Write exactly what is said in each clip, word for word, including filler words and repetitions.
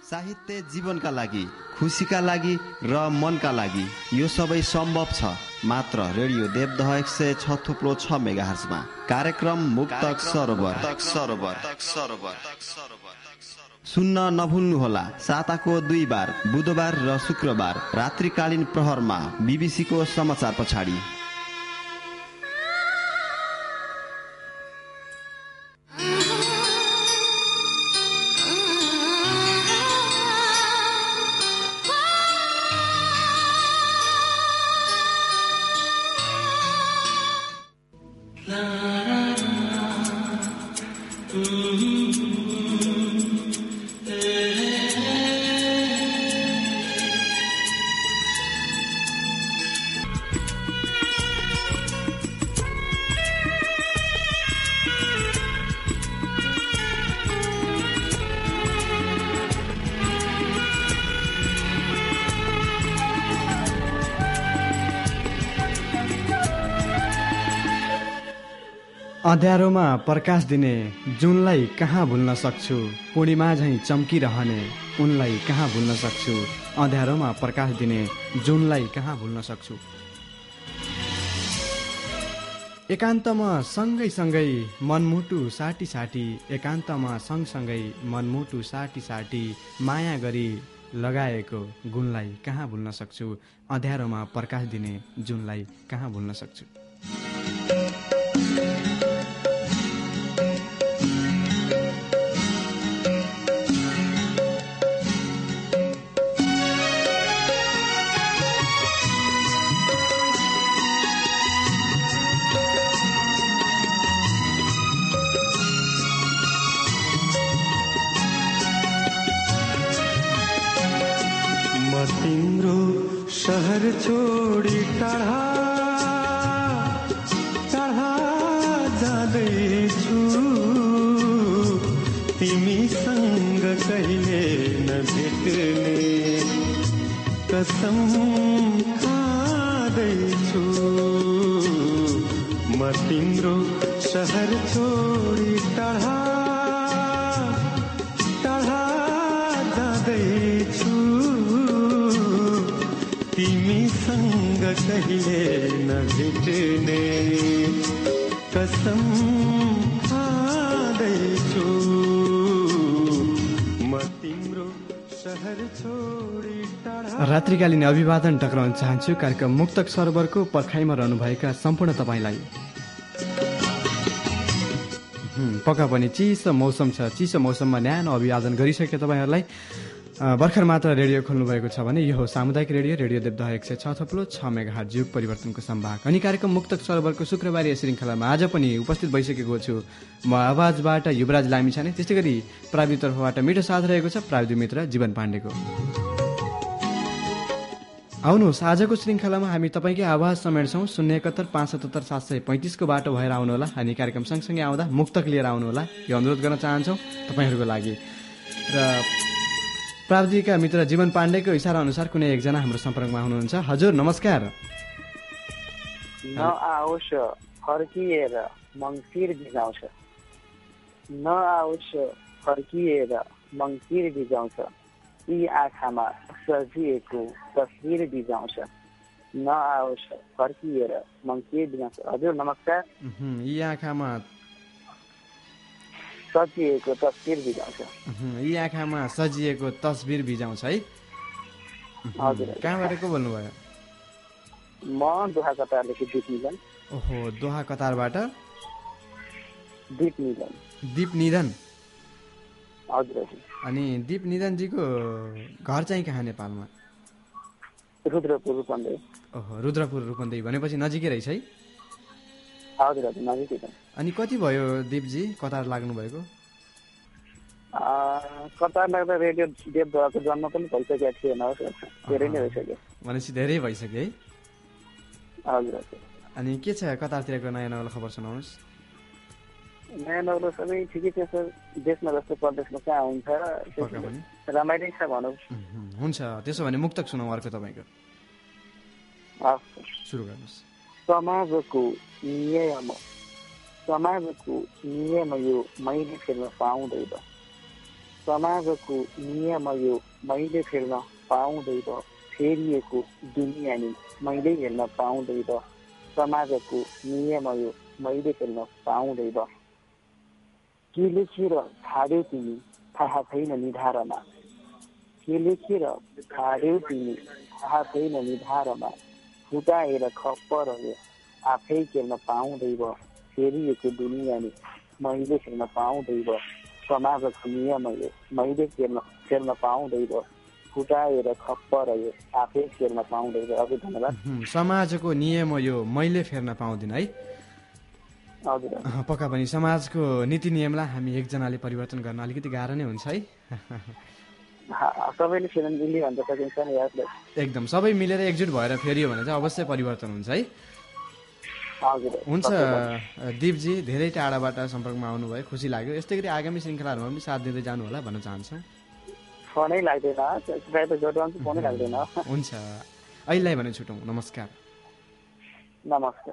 साहित्य जीवनका लागि, खुसीका लागि र मनका लागि यो सबै सम्भव छ मात्र रेडियो देवदह एक सय छ थुप्रो छ मेगाहर्जमा। कार्यक्रम मुक्तक सरोवर सुन्न नभुल्नुहोला। साताको दुई बार बुधबार र शुक्रबार रात्रिकालीन प्रहरमा बीबीसीको समाचार पछाडि। अँध्यारोमा प्रकाश दिने जुनलाई कहाँ भुल्न सक्छु, पूर्णिमा झैँ चम्किरहने उनलाई कहाँ भुल्न सक्छु। अँध्यारोमा प्रकाश दिने जुनलाई कहाँ भुल्न सक्छु। एकान्तमा सँगै सँगै मनमुटु साटी साटी, एकान्तमा सँगसँगै मनमुटु साटी साटी माया गरी लगाएको गुणलाई कहाँ भुल्न सक्छु। अँध्यारोमा प्रकाश दिने जुनलाई कहाँ भुल्न सक्छु। तिम्रो शहर छोडी टाढा टाढा जाँदैछु, तिमीसँग कहिले नभेट्ने कसम खाँदैछु। म तिम्रो शहर छोडी टाढा टाढा जाँदैछु, तिमीसँग कहिले नभेट्ने कसम खाँदैछु। म तिम्रो शहर छोडी टाढा। रात्रिकालीन अभिवादन टक्राउन चाहन्छु कार्यक्रम मुक्तक सरोवरको पर्खाइमा रहनुभएका सम्पूर्ण तपाईँलाई। पक्का पनि चिसो मौसम छ, चिसो मौसममा न्यानो अभिवादन गरिसके तपाईँहरूलाई। भर्खर मात्र रेडियो खोल्नुभएको छ भने यो हो सामुदायिक रेडियो रेडियो देवदह एक सय छ थप्लो छ मेगाहर्ज युग परिवर्तनको सम्भाग। अनि कार्यक्रम मुक्तक सरोवरको शुक्रबारी श्रृङ्खलामा आज पनि उपस्थित भइसकेको छु म आवाजबाट युवराज लामिछाने। त्यस्तै गरी प्राविधिक तर्फबाट मिठो साथ रहेको छ प्राविधिक मित्र जीवन पाण्डेको। आउनुहोस् आजको श्रृङ्खलामा हामी तपाईँकै आवाज समेट्छौँ। शून्य एकहत्तर पाँच सतहत्तर सात सय पैँतिसको बाटो भएर आउनुहोला। हामी कार्यक्रम सँगसँगै आउँदा मुक्तक लिएर आउनुहोला, यो अनुरोध गर्न चाहन्छौँ तपाईँहरूको लागि। र प्राविधिकका मित्र जीवन पाण्डेको इसारा अनुसार कुनै एकजना हाम्रो सम्पर्कमा हुनुहुन्छ। हजुर नमस्कार। नआओस् फर्किएर मङ्सिर बिजाउँछ, नआओस् फर्किएर मङ्सिर बिजाउँछ, यी आँखामा सजिएको तस्बिर बिजाउँछ, नआओस् फर्किएर मङ्सिर बिजाउँछ। हजुर नमस्कार। यी आँखामा सजिएको तस्बिर बिजाउँछ, यी आँखामा सजिएको तस्बिर बिजाउँछ है। हजुर। कहाँबाट को बोल्नुभयो? म दोहा कतारदेखि दीप निधन। ओहो, दोहा कतारबाट दीप निधन। दीप निधन। हजुर। अनि दीप निधनजीको घर चाहिँ कहाँ नेपालमा? रुद्रपुर रूपन्देही। ओहो, रुद्रपुर रूपन्देही भनेपछि नजिकै रहेछ है। हजुर हजुर नजिकै छ। अनि कति भयो दीपजी कतार लाग्नु भएको? कतार लाग्दा रेडियो देवदहको जन्म पनि भइसकेको थिएन, धेरै नै भइसक्यो। भनेपछि धेरै भइसक्यो है। हजुर हजुर। अनि के छ कतारतिरको नयाँ नौलो खबर सुनाउनुहोस्। नयाँ नौलो सबै ठिकै छ सर। देशमा जस्तो प्रदेशमा कहाँ हुन्छ, रमाइलो छ भनौँ। हुन्छ, त्यसो भने मुक्तक सुनाउँ अर्को तपाईँको। सुरु गर्नुहोस्। समाजको नियम समाजको नियम यो मैले फेर्न पाउँदैन, समाजको नियम यो मैले फेर्न पाउँदैन, फेरिएको दुनियाँ नि मैले हेर्न पाउँदैन, समाजको नियम यो मैले फेर्न पाउँदैन। के लेखेर छाड्यौ तिमी थाहा छैन निधारमा, के लेखेर छाड्यौ तिमी थाहा छैन निधारमा, फुटाएर खप्प रह्यो आफै खेल्न पाउँदैन, फेरिएको दुनियाँ नि मैले खेल्न पाउँदैन, समाजको नियम यो मैले खेल्न खेल्न पाउँदैन, फुटाएर खप्प रह्यो आफै फेर्न पाउँदैन। हजुर धन्यवाद। समाजको नियम यो मैले फेर्न पाउँदिन है। हजुर पक्का पनि समाजको नीति नियमलाई हामी एकजनाले परिवर्तन गर्न अलिकति गाह्रो नै हुन्छ है। सबैले फेर्न मिल्यो भन्न सकिन्छ नि यसलाई। एकदम सबै मिलेर एकजुट भएर फेरियो भने चाहिँ अवश्य परिवर्तन हुन्छ है। हजुर हुन्छ दिपजी, धेरै टाढाबाट सम्पर्कमा आउनुभयो, खुसी लाग्यो। यस्तै गरी आगामी श्रृङ्खलाहरूमा पनि साथ दिँदै जानु होला भन्न चाहन्छौँ। फोनै लाग्दैन, फोनै लाग्दैन। हुन्छ, अहिलेलाई भने छुटौँ, नमस्कार। नमस्कार।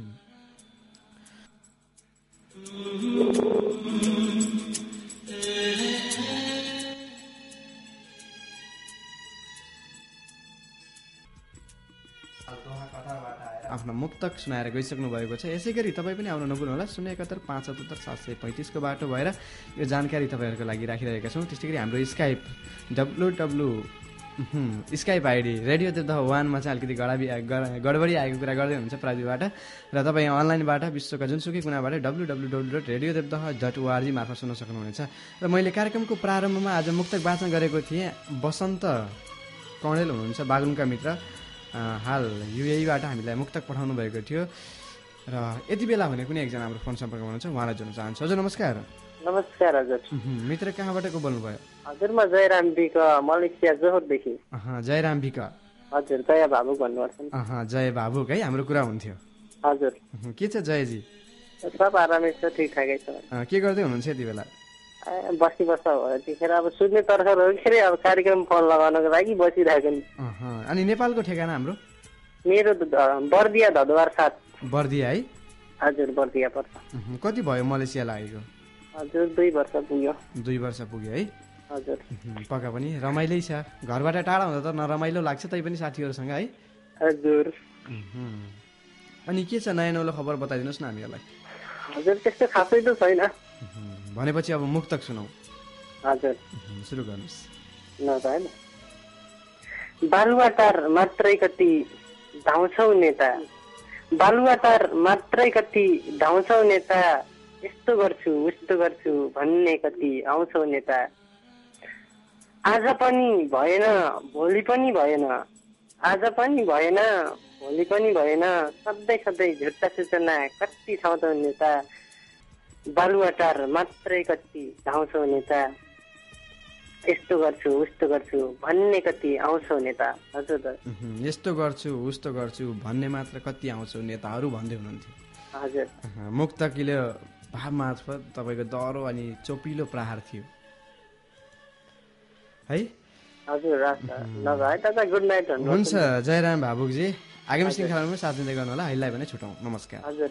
आफ्नो मुक्तक सुनाएर गइसक्नु भएको छ। यसै गरी तपाईँ पनि आउन नभुल्नुहोला। शून्य एकहत्तर पाँच सतहत्तर सात सय पैँतिसको बाटो भएर यो जानकारी तपाईँहरूको लागि राखिरहेका छौँ। त्यस्तै गरी हाम्रो Skype W W Skype ID radio Devdaha वानमा चाहिँ अलिकति गडाबी गडबडी आएको कुरा गर्दै हुनुहुन्छ प्राविधिकबाट, र तपाईँ अनलाइनबाट विश्वका जुनसुकै कुनाबाट W W W dot radio Devdaha dot O R G मार्फत सुन्न सक्नुहुनेछ। र मैले कार्यक्रमको प्रारम्भमा आज मुक्तक वाचन गरेको थिएँ। बसन्त कौडेल हुनुहुन्छ, बागलुङका मित्र, हाल युएईबाट हामीलाई मुक्तक पठाउनु भएको थियो। र यति बेला भने कुनै एकजना हाम्रो फोन सम्पर्कमा हुनुहुन्छ, उहाँलाई जोड्न चाहन्छु। हजुर नमस्कार। नमस्कार हजुर। मित्र कहाँबाट को बोल्नुभयो? हजुर म जयराम विक मलेसिया जोहोरदेखि। जयराम विक। हजुर जय भावुक भन्नुपर्छ। जय भावुक है, हाम्रो कुरा हुन्थ्यो। हजुर के छ जयजी? सब आरामै छ, ठिकठाकै छ। के गर्दै हुनुहुन्छ यति बेला? बसी बस्दा भयो त्यतिखेर अब सुन्ने तर्खर हो के अरे, अब कार्यक्रम फोन लगाउनको लागि बसिरहेको नि। अनि नेपालको ठेगाना हाम्रो? मेरो बर्दिया धदवार साथ। बर्दिया है? हजुर बर्दिया पर्छ। कति भयो मलेसिया लागेको? हजुर दुई वर्ष पुग्यो। दुई वर्ष पुग्यो है? हजुर। पक्का पनि रमाइलै छ। घरबाट टाढा हुँदा त नरमाइलो लाग्छ, तै पनि साथीहरूसँग है? हजुर। अनि के छ नयाँ नौलो खबर बताइदिनुहोस् न हामीहरूलाई। हजुर त्यस्तो खासै त छैन। भनेपछि अब मुक्तक सुनाऊ। हजुर सुरु गर्नुहोस्। ल त हैन। बालुवाटार मात्रै कति धाउँछौ नेता, बालुवाटार मात्रै कति धाउँछौ नेता, यस्तो गर्छु उस्तो गर्छु भन्ने कति आउँछौ नेता। आज पनि भएन भोलि पनि भएन, आज पनि भएन भोलि पनि भएन, सधैँ सधैँ झुट्टा सूचना कति छाउँछौ नेता, बालुवाटार मात्रै कति धाउँछौ नेता, यस्तो गर्छु उस्तो गर्छु भन्ने कति आउँछौ नेता। हजुर त यस्तो गर्छु उस्तो गर्छु भन्ने मात्र कति आउँछौ नेताहरू भन्दै हुनुहुन्थ्यो। हजुर मुक्तकीले भाव मार्फत तपाईँको दह्रो अनि चोपिलो प्रहार थियो है। हजुर गुड नाइट। हुन्छ जयराम भावुकजी, आगामी श्रृङ्खलामा साथ दिँदै गर्नु होला। अहिलेलाई भने छुटौँ, नमस्कार। हजुर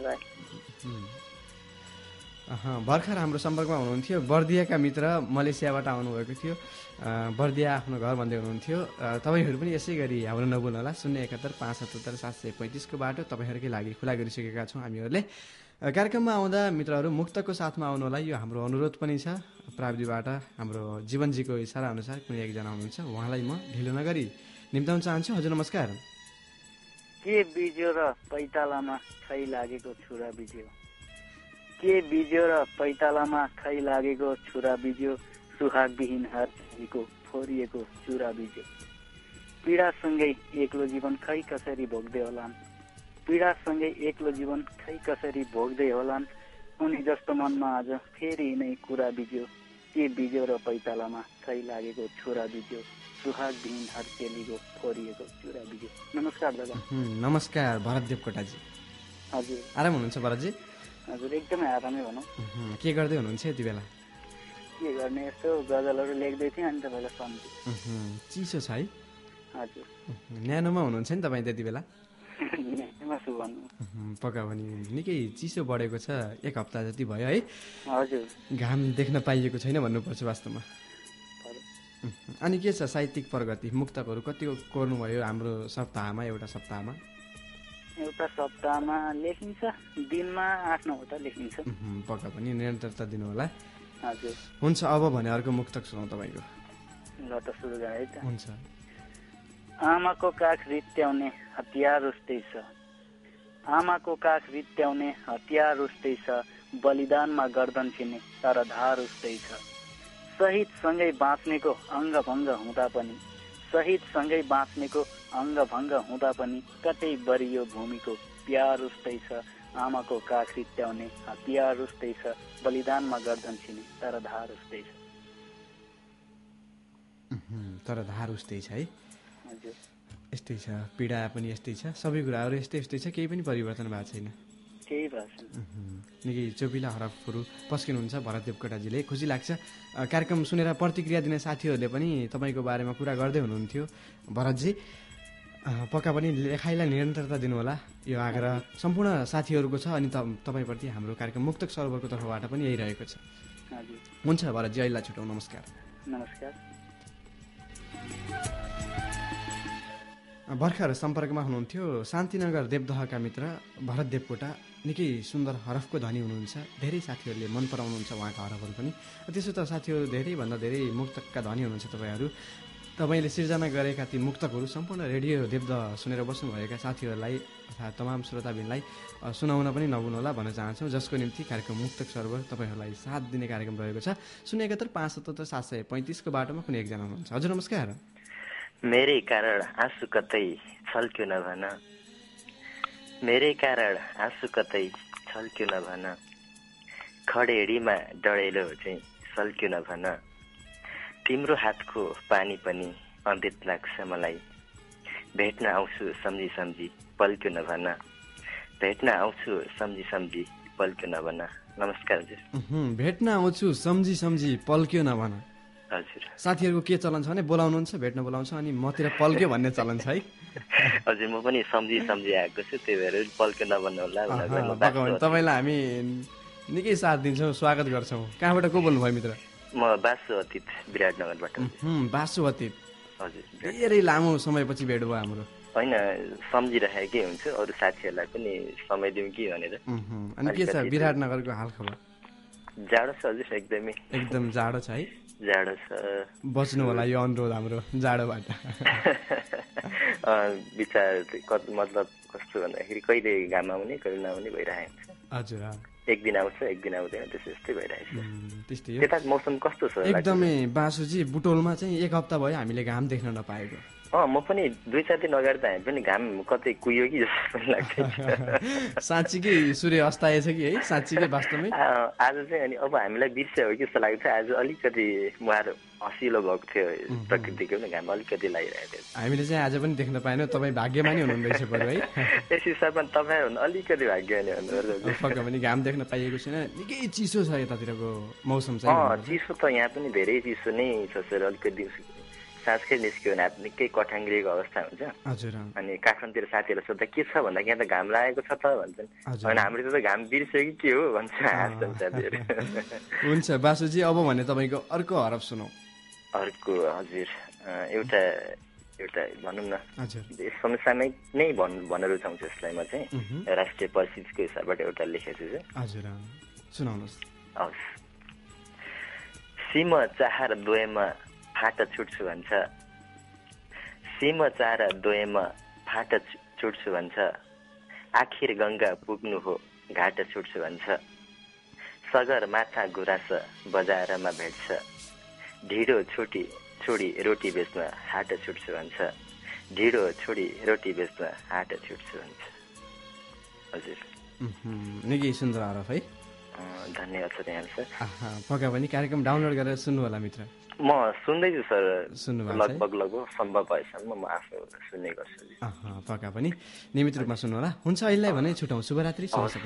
भर्खर हाम्रो सम्पर्कमा हुनुहुन्थ्यो बर्दियाका मित्र, मलेसियाबाट आउनुभएको थियो। बर्दिया आफ्नो घर भन्दै हुनुहुन्थ्यो। तपाईँहरू पनि यसै गरी हाम्रो नबोल्नु होला। शून्य एकहत्तर पाँच सतहत्तर सात सय पैँतिसको बाटो तपाईँहरूकै लागि खुला गरिसकेका छौँ हामीहरूले। कार्यक्रममा आउँदा मित्रहरू मुक्तको साथमा आउनु होला, यो हाम्रो अनुरोध पनि छ। प्राविधिबाट हाम्रो जीवनजीको इसारा अनुसार कुनै एकजना हुनुहुन्छ, उहाँलाई म ढिलो नगरी निम्ताउन चाहन्छु। हजुर नमस्कार। के बिज्यो र पैतालामा खै लागेको छुरा बिज्यो, के बिज्यो र पैतालामा खै लागेको छुरा बिज्यो, सुहागविहीन हर्को फोरिएको चुरा बिज्यो, पीडासँगै एक्लो जीवन खै कसरी भोग्दै होलान्, पीडासँगै एक्लो जीवन खै कसरी भोग्दै होलान्, उनी जस्तो मनमा आज फेरि नै कुरा बिज्यो, के बिज्यो र पैतालामा खै लागेको छुरा बिज्यो, सुहागविहीन हर्केलीको फोरिएको चुरा बिज्यो। नमस्कार दादा। नमस्कार भरतदेव कोटाजी। हजुर आराम हुनुहुन्छ भरतजी? हजुर एकदमै आरामै भनौँ। के गर्दै हुनुहुन्छ यति बेला? के गर्ने, यसो गजलहरू लेख्दै थिएँ अनि तपाईँलाई सम्झेँ। चिसो छ है? हजुर न्यानोमा हुनुहुन्छ नि तपाईँ त्यति बेला? न्यानोमा छु भन्नु। पक्का पनि निकै चिसो बढेको छ, एक हप्ता जति भयो है? हजुर घाम देख्न पाइएको छैन भन्नुपर्छ वास्तवमा। अनि के छ साहित्यिक प्रगति? मुक्तकहरू कतिको कोर्नुभयो हाम्रो सप्ताहमा, एउटा सप्ताहमा? एउटा सप्ताहमा लेखिन्छ, दिनमा आठ नौवटा लेखिन्छ। पक्का पनि निरन्तरता दिनु होला। हजुर हुन्छ, अब भने अर्को मुक्तक सुनाउ तपाईँको। ल त सुरु गरे त। हुन्छ। आमाको काख रित्याउने हतियार उस्तै छ, आमाको काख रित्याउने हतियार उस्तै छ, बलिदानमा गर्दन छिने तर धार उस्तै छ। शहीदसँगै बाँच्नेको अङ्गभङ्ग हुँदा पनि, शहीदसँगै बाँच्नेको अङ्गभङ्ग हुँदा पनि कतै बरियो भूमिको प्यार उस्तै छ। आमाको काख रित्याउने हतियार उस्तै छ, बलिदानमा गर्दन छिने तर धार उस्तै छ। तर धार उस्तै छ है। हजुर यस्तै छ, पीडा पनि यस्तै छ, सबै कुराहरू यस्तै यस्तै छ, केही पनि परिवर्तन भएको छैन। केही भएको छैन। निकै चोपिला हरफहरू पस्किनुहुन्छ भरत देवकोटाजीले। खुसी लाग्छ कार्यक्रम सुनेर प्रतिक्रिया दिने साथीहरूले पनि तपाईँको बारेमा कुरा गर्दै हुनुहुन्थ्यो भरतजी। पक्का पनि लेखाइलाई निरन्तरता दिनुहोला, यो आग्रह सम्पूर्ण साथीहरूको छ। अनि तपाईँप्रति हाम्रो कार्यक्रम मुक्तक सरोवरको तर्फबाट पनि यही रहेको छ। हुन्छ भरतजी, अहिले छुट्याउँ, नमस्कार। नमस्कार। भर्खर सम्पर्कमा हुनुहुन्थ्यो शान्तिनगर देवदहका मित्र भरत देवकोटा। निकै सुन्दर हरफको धनी हुनुहुन्छ, धेरै साथीहरूले मन पराउनुहुन्छ उहाँका हरफहरू पनि। त्यसो त साथीहरू धेरैभन्दा धेरै मुक्तकका धनी हुनुहुन्छ तपाईँहरू। तपाईँले सिर्जना गरेका ती मुक्तकहरू सम्पूर्ण रेडियो देवदह सुनेर बस्नुभएका साथीहरूलाई अर्थात् तमाम श्रोताबिनलाई सुनाउन पनि नभुल्नुहोला भन्न चाहन्छौँ, जसको निम्ति कार्यक्रम मुक्तक सर्वर तपाईँहरूलाई साथ दिने कार्यक्रम रहेको छ। शून्य एकात्तर पाँच सतहत्तर सात सय पैँतिसको बाटोमा कुनै एकजना हुनुहुन्छ। हजुर नमस्कार। मेरै कारण आँसु कतै छल्क्यो नभन, मेरै कारण आँसु कतै छल्क्यो नभन, खडेडीमा डढेलो चाहिँ सल्क्यो नभन, तिम्रो हातको पानी पनि अमृत लाग्छ मलाई, भेट्न आउँछु सम्झी सम्झी पल्क्यो नभन, भेट्न आउँछु सम्झी सम्झी पल्क्यो नभन। नमस्कार हजुर। भेट्न आउँछु सम्झी सम्झी पल्क्यो नभन। हजुर, साथीहरूको के चलन छ भने बोलाउनुहुन्छ, भेट्न बोलाउँछ, अनि मतिर पल्क्यो भन्ने चलन छ है। हजुर, म पनि सम्झी सम्झी आएको छु, त्यही भएर पल्क्यो नभन्नु होला। तपाईँलाई हामी निकै साथ दिन्छौँ, स्वागत गर्छौँ। कहाँबाट को बोल्नुभयो मित्र? म बासु अतीत विराटनगरबाट। बासु अतीत, हजुर, धेरै लामो समयपछि भेट भयो हाम्रो। होइन, सम्झिरहेकै हुन्छु, अरू साथीहरूलाई पनि समय दिउँ कि भनेर। अनि के छ विराटनगरको हालखबर? जाडो छ हजुर, एकदमै एकदम जाडो छ है। जाडो छ, बस्नु होला यो अनुरोध हाम्रो जाडोबाट। विचार मतलब कस्तो भन्दाखेरि कहिले घाम आउने कहिले नआउने भइरहेको हुन्छ। हजुर, एक दिन आउँछ एक दिन आउँदैन, त्यस्तो यस्तै भइरहेको छ। त्यस्तै हो। त्यता मौसम कस्तो छ? एकदमै बासुजी, बुटोलमा चाहिँ एक हप्ता भयो हामीले घाम देख्न नपाएको। अँ, म पनि दुई चार दिन अगाडि त हामी पनि घाम कतै कुहियो कि जस्तो पनि लाग्छ। साँच्चीकै सूर्य अस्ताएछ कि है, साँच्चीकै वास्तवमै आज चाहिँ। अनि अब हामीलाई बिर्स्यो हो कि जस्तो लाग्छ, आज अलिकति मुहार हँसिलो भएको थियो, प्रकृतिको पनि घाम अलिकति लागिरहेको थियो। हामीले चाहिँ आज पनि देख्न पाएनौँ, तपाईँ भाग्यमानी हुनुहुँदैछ बरु है। यस हिसाबमा तपाईँ हुनु अलिकति भाग्यमानी हुनुपर्छ। पक्का पनि घाम देख्न पाइएको छैन, निकै चिसो छ यतातिरको मौसम चाहिँ। चिसो त यहाँ पनि धेरै चिसो नै छ सर। अलिकति साँझकै निस्क्यो भने निकै कठाङ्ग्रिएको अवस्था हुन्छ। हजुर। अनि काठमाडौँतिर साथीहरूलाई सोद्धा के छ भन्दा यहाँ त घाम लागेको छ त भन्छन्। अनि हामीले त घाम बिर्स्यो कि के हो भन्छ, हाँस्छन् साथीहरू। हुन्छ बासुजी, अब भने तपाईँको अर्को हरफ सुनौ। अर्को हजुर, एउटा एउटा भनौँ न, हजुर, समसामयिक नै भन् भन्न रुचाउँछु यसलाई म चाहिँ। राष्ट्रिय परिस्थितिको हिसाबबाट एउटा लेखेको छु। हजुर, सुनाउनुहोस्। हवस्। सिम चाहर दोयमा फाट छुट्छु भन्छ, सिम चार दोयमा फाट छुट्छु भन्छ, आखिर गङ्गा पुग्नु हो घाट छुट्छु भन्छ, सगर माछा गुराँस बजारमा भेट्छ, ढिँडो छोटी छोडी रोटी बेच्न हाट छुट्छु भन्छ, ढिँडो छोडी रोटी बेच्न हाट छुट्छु भन्छ। हजुर, निकै सुन्दर हरफ है। धन्यवाद सर यहाँ सर। पक्का पनि कार्यक्रम डाउनलोड गरेर सुन्नु होला मित्र। म सुन्दैछु सर, सुन्नुभएको लगभग लगभग सम्भव भएसम्म म आफू सुन्ने गर्छु। पक्का पनि नियमित रूपमा सुन्नु होला। हुन्छ, अहिले भने छुटाउँ, शुभरात्रि।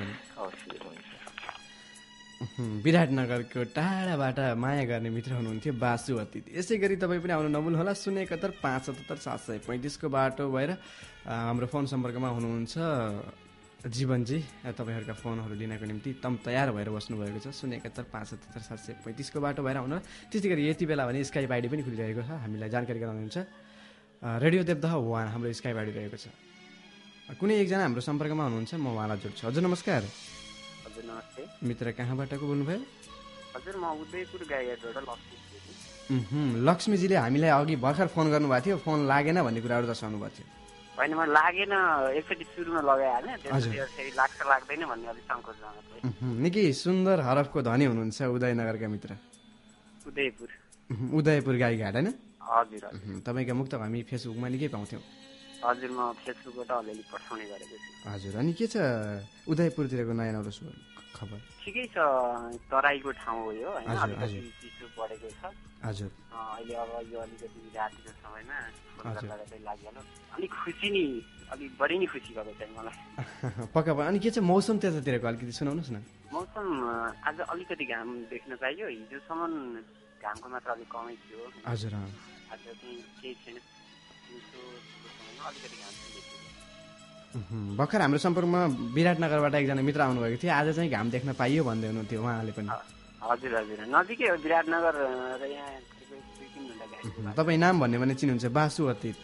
विराटनगरको टाढाबाट माया गर्ने मित्र हुनुहुन्थ्यो बासु अतीत। यसै गरी तपाईँ पनि आउनु नभुल्नुहोला। शून्य एकहत्तर पाँच सतहत्तर सात सय पैँतिसको बाटो भएर हाम्रो फोन सम्पर्कमा हुनुहुन्छ जीवनजी तपाईँहरूका फोनहरू लिनको निम्ति तम तयार भएर बस्नुभएको छ शून्य एकात्तर पाँच सतहत्तर सात सय पैँतिसको बाटो भएर आउनु त्यस्तै गरी यति बेला भने स्काइप आइडी पनि खुलिरहेको छ हामीलाई जानकारी गराउनुहुन्छ रेडियो देवदह वान हाम्रो स्काइप आइडी रहेको छ कुनै एकजना हाम्रो सम्पर्कमा हुनुहुन्छ म उहाँलाई जोड्छु हजुर नमस्कार हजुर नमस्ते मित्र कहाँबाट को बोल्नुभयो हजुर म उदयपुर गाईघाटबाट लक्ष्मी लक्ष्मीजीले हामीलाई अघि भर्खर फोन गर्नुभएको थियो फोन लागेन भन्ने कुराहरू दर्शाउनु भएको थियो होइन म लागेन एकचोटि सुरुमा लगाइहालेँ त्यसपछि लाग्छ लाग्दैन भन्ने अलिक सङ्कोच निकै सुन्दर हरफको धनी हुनुहुन्छ उदयनगरका मित्र उदयपुर उदयपुर गाईघाट होइन हजुर तपाईँका मुक्त हामी फेसबुकमा निकै पाउँथ्यौँ हजुर म फेसबुकबाट अलिअलि पठाउने गरेको छु हजुर अनि के छ उदयपुरतिरको नयाँ नौलो खबर ठिकै छ तराईको ठाउँ हो यो होइन अलिकति चिसो बढेको छ हजुर अहिले अब यो अलिकति रातिको समयमा लागिहाल्यो अलिक खुसी नि अलिक बढी नै खुसी भएको छ मलाई पक्का भयो अनि के छ मौसम त्यतातिरको अलिकति सुनाउनुहोस् न मौसम आज अलिकति घाम देख्न पाइयो हिजोसम्म घामको मात्रा अलिक कमै थियो हजुर आज चाहिँ केही छैन अलिकति घाम भर्खर हाम्रो सम्पर्कमा विराटनगरबाट एकजना मित्र आउनुभएको थियो आज चाहिँ घाम देख्न पाइयो भन्दै हुनुहुन्थ्यो उहाँले पनि हजुर हजुर नजिकै हो विराटनगर र यहाँ दुई तिन घन्टा तपाईँ नाम भन्ने भने चिन्नुहुन्छ बासु अतीत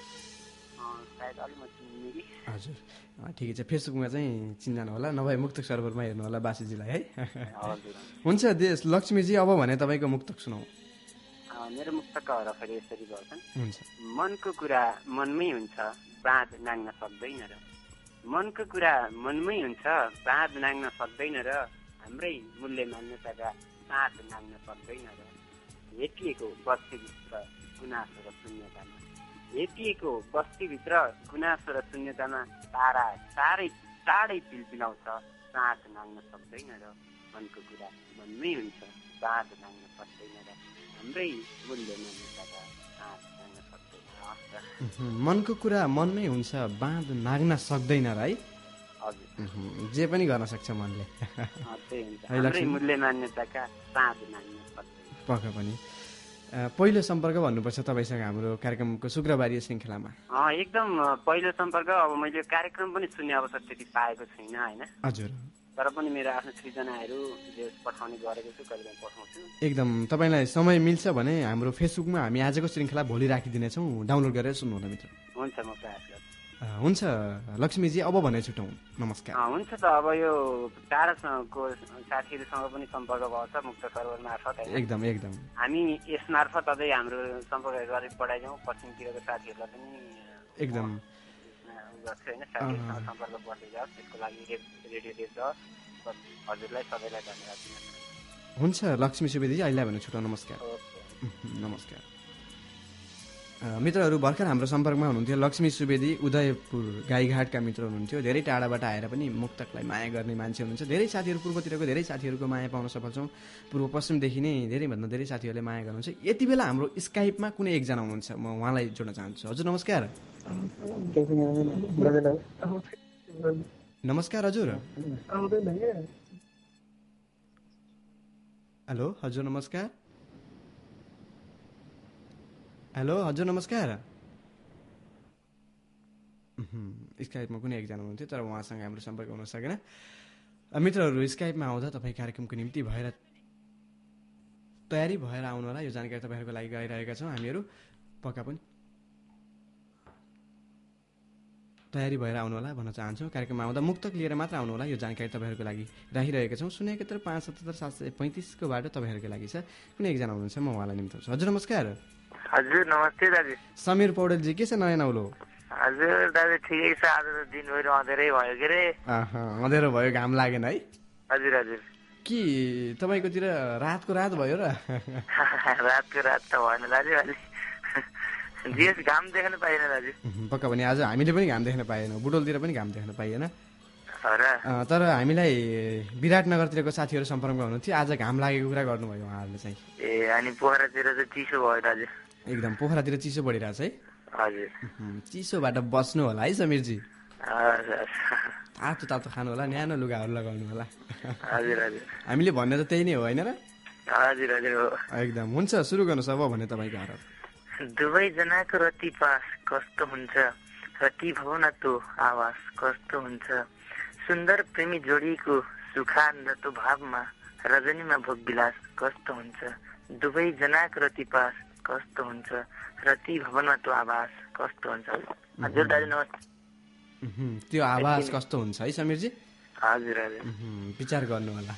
सायद अलि म चिन्ने कि हजुर ठिकै छ फेसबुकमा चाहिँ चिन्जानु होला नभए मुक्तक सर्भरमा हेर्नु होला बासुजीलाई है हजुर हुन्छ देश लक्ष्मीजी अब भने तपाईँको मुक्तक सुनाऊ मेरो मुक्तका हरफहरू यसरी गर्छन् हुन्छ मनको कुरा मनमै हुन्छ बाँध नाग्न सक्दैन र मनको कुरा मनमै हुन्छ बाँध नाग्न सक्दैन र हाम्रै मूल्य मान्यताका बाँध नाग्न सक्दैन र हेपिएको बस्तीभित्र गुनासो र शून्यतामा हेपिएको बस्तीभित्र गुनासो र शून्यतामा तारा टाढै टाढै पिलपिलाउँछ बाँध नाग्न सक्दैन र मनको कुरा मनमै हुन्छ बाँध नाग्न सक्दैन र हाम्रै मूल्य मान्यताका बाँध नाग्न सक्दैन मनको कुरा मनमै हुन्छ बाँध नाग्न सक्दैन र है हजुर जे पनि गर्न सक्छ मनले मूल्य मान्यताका बाँध नाग्न सक्दैन पक्का पनि पहिलो सम्पर्क भन्नुपर्छ तपाईँसँग हाम्रो कार्यक्रमको शुक्रबारी श्रृङ्खलामा एकदम पहिलो सम्पर्क अब मैले कार्यक्रम पनि सुन्ने अवसर त्यति पाएको छैन होइन हजुर तर पनि मेरो आफ्नो सृजनाहरू पठाउने गरेको छु कहिले पठाउँछु एकदम तपाईँलाई समय मिल्छ भने हाम्रो फेसबुकमा हामी आजको श्रृङ्खला भोलि राखिदिनेछौँ डाउनलोड गरेर सुन्नु होला मित्र हुन्छ म प्रयास गर्छु हुन्छ लक्ष्मीजी अब भने छुटौँ नमस्कार हुन्छ त अब यो टाढाको साथीहरूसँग पनि सम्पर्क भएको छ मुक्त सर्भर मार्फत एकदम एकदम हामी यस मार्फत अझै हाम्रो सम्पर्क गरेर पठाइदिउँ पश्चिमतिरको साथीहरूलाई पनि एकदम गर्छु होइन साथीहरूसँग सम्पर्क बढ्दै जाओस् त्यसको लागि रेडियो देवदह हजुरलाई सबैलाई धन्यवाद दिन हुन्छ लक्ष्मी सुवेदीजी अहिले भने छुट्याउँ नमस्कार नमस्कार मित्रहरू भर्खर हाम्रो सम्पर्कमा हुनुहुन्थ्यो लक्ष्मी सुवेदी उदयपुर गाईघाटका मित्र हुनुहुन्थ्यो धेरै टाढाबाट आएर पनि मुक्तकलाई माया गर्ने मान्छे हुनुहुन्छ धेरै साथीहरू पूर्वतिरको धेरै साथीहरूको माया पाउन सफल छौँ पूर्व पश्चिमदेखि नै धेरैभन्दा धेरै साथीहरूले माया गर्नुहुन्छ यति बेला हाम्रो स्काइपमा कुनै एकजना हुनुहुन्छ म उहाँलाई जोड्न चाहन्छु हजुर नमस्कार नमस्कार हजुर हेलो हजुर नमस्कार हेलो हजुर नमस्कार स्काइपमा कुनै एकजना हुनुहुन्थ्यो तर उहाँसँग हाम्रो सम्पर्क हुन सकेन मित्रहरू स्काइपमा आउँदा तपाईँ कार्यक्रमको निम्ति भएर तयारी भएर आउनु होला यो जानकारी तपाईँहरूको लागि गइरहेका छौँ हामीहरू पक्का पनि तयारी भएर आउनु होला भन्न चाहन्छौँ कार्यक्रममा आउँदा मुक्तक लिएर मात्र आउनु होला यो जानकारी तपाईँहरूको लागि राखिरहेका छौँ शून्य एकहत्तर पाँच सतहत्तर सात सय पैँतिसको बाटो तपाईँहरूको लागि छ कुनै एकजना हुनुहुन्छ म उहाँलाई निम्ति हजुर नमस्कार हजुर नमस्ते दाजु समीर पौडेलजी के छ नयाँ नौलो हजुर दाजु ठिकै छ आज त दिनभरि अँधेरै भयो के अरे अँधेरो भयो घाम लागेन है हजुर हजुर कि तपाईँकोतिर रातको रात भयो र रातको रात त भएन दाजु अलि जेस घाम देख्न पाइएन दाजु पक्का भने आज हामीले पनि घाम देख्न पाएनौँ बुटोलतिर पनि घाम देख्न पाइएन तर हामीलाई विराटनगरतिरको साथीहरू सम्पर्कमा हुनुहुन्थ्यो आज घाम लागेको कुरा गर्नुभयो उहाँहरूले चाहिँ ए अनि पोखरातिर त चिसो भयो दाजु एकदम पोखरातिर चिसो बढिरहेछ है हजुर चिसोबाट बस्नु होला है समीरजी हजुर तातो तातो खानु होला न्यानो लुगाहरू लगाउनु होला हजुर हजुर हामीले भन्ने त त्यही नै हो होइन र हजुर हजुर हो एकदम हुन्छ सुरु गर्नुहोस् अब भने तपाईँको हरफ दुवैजनाको रति पास कस्तो हुन्छ रति भवन तो आवाज कस्तो हुन्छ सुन्दर प्रेमी जोडिएको सुखानन्दको भावमा रजनीमा भोग विलास कस्तो हुन्छ, दुवैजनाको रति पास कस्तो हुन्छ, रति भवनमा त्यो आवास कस्तो हुन्छ। हजुर दाजु नमस्ते। त्यो आवाज कस्तो हुन्छ है समीरजी? हजुर हजुर विचार गर्नु होला।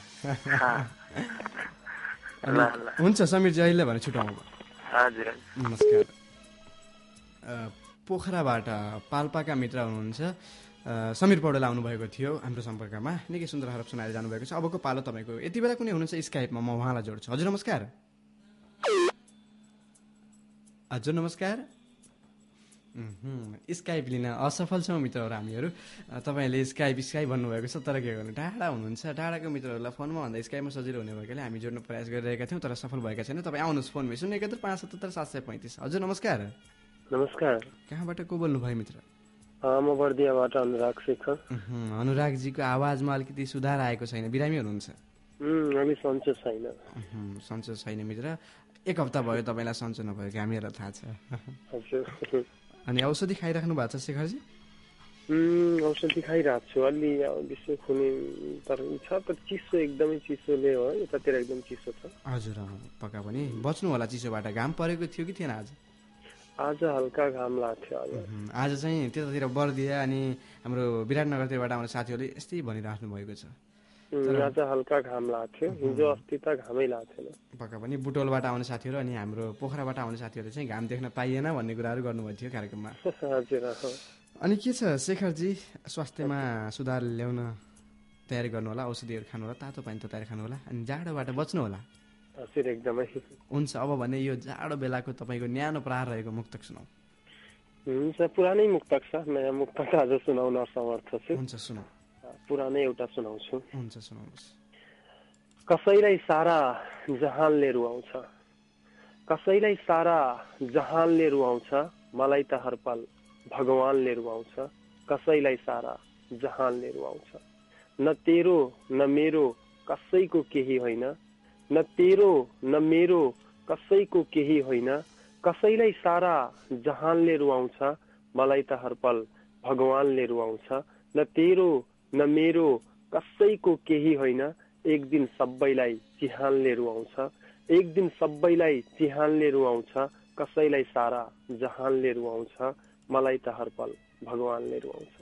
ल ल हुन्छ समीरजी, अहिले भने छुटाउँ। हजुर नमस्कार। पोखराबाट पाल्पाका मित्र हुनुहुन्छ समीर पौडेल आउनुभएको थियो हाम्रो सम्पर्कमा, निकै सुन्दर हरफ सुनाएर जानुभएको छ। अबको पालो तपाईँको। यति बेला कुनै हुनुहुन्छ स्काइपमा, म उहाँलाई जोड्छु। हजुर नमस्कार। हजुर नमस्कार। स्काइप लिन असफल छौँ मित्रहरू हामीहरू। तपाईँले स्काइप स्काइप भन्नुभएको छ, तर के गर्नु, टाढा हुनुहुन्छ। टाढाको मित्रहरूलाई फोनमा भन्दा स्काइपमा सजिलो हुने भएकोले हामी जोड्न प्रयास गरिरहेका थियौँ, तर सफल भएका छैन। तपाईँ आउनुहोस् फोनमै। शून्य एकहत्तर पाँच सतहत्तर सात सय पैँतिस। हजुर नमस्कार। नमस्कार। कहाँबाट को बोल्नुभयो मित्र? म बर्दियाबाट अनुराग शेखर। अनुरागजीको आवाजमा अलिकति सुधार आएको छैन, बिरामी हुनुहुन्छ? हामी सन्चो छैन। सन्चो छैन मित्र, एक हप्ता भयो तपाईँलाई सन्चो नभएको हामीहरूलाई थाहा छ। हजुर। अनि औषधि खाइराख्नु भएको छ शेखरजी? औषधि खाइरहेको छु। अलि विश्व खुनी तर छ, तर चिसो एकदमै चिसोले हो, यतातिर एकदम चिसो छ। हजुर पक्का पनि बच्नु होला चिसोबाट। घाम परेको थियो कि थिएन आज? आज हल्का घाम लाग्थ्यो। आज चाहिँ त्यतातिर बर्दिया अनि हाम्रो विराटनगरतिरबाट आउने साथीहरूले यस्तै भनिराख्नु भएको छ। आज हल्का घाम लाग्थ्यो, हिजो अस्ति त घामै लाग्थेन। पक्का पनि बुटोलबाट आउने साथीहरू अनि हाम्रो पोखराबाट आउने साथीहरूले चाहिँ घाम देख्न पाइएन भन्ने कुराहरू गर्नुभएको थियो कार्यक्रममा। हजुर। अनि के छ शेखरजी, स्वास्थ्यमा सुधार ल्याउन तयारी गर्नु होला, औषधिहरू खानु होला, तातो पानी तताएर खानु होला, अनि जाडोबाट बच्नु होला। हजुर एकदमै हुन्छ। अब भने यो जाडो बेलाको तपाईँको न्यानो प्रहार रहेको मुक्तक सुनाऊ। हुन्छ, पुरानै मुक्तक छ, नयाँ मुक्तक आज सुनाउन असमर्थ छु। हुन्छ सुनाऊ। पुरानै एउटा सुनाउँछु। हुन्छ सुनाउनुहोस्। कसैलाई सारा जहानले रुवाउँछ, कसैलाई सारा जहानले रुवाउँछ, मलाई त हर पल भगवानले रुवाउँछ। कसैलाई सारा जहानले रुवाउँछ, न तेरो न मेरो कसैको केही होइन, न तेरो न मेरो कसैको केही होइन। कसैलाई सारा जहानले रुवाउँछ, मलाई त हर पल भगवानले रुवाउँछ। न तेरो न मेरो कसैको केही होइन, एक दिन सबैलाई चिहानले रुवाउँछ, एक दिन सबैलाई चिहानले रुवाउँछ। कसैलाई सारा जहानले रुवाउँछ, मलाई त हर पल भगवानले रुवाउँछ।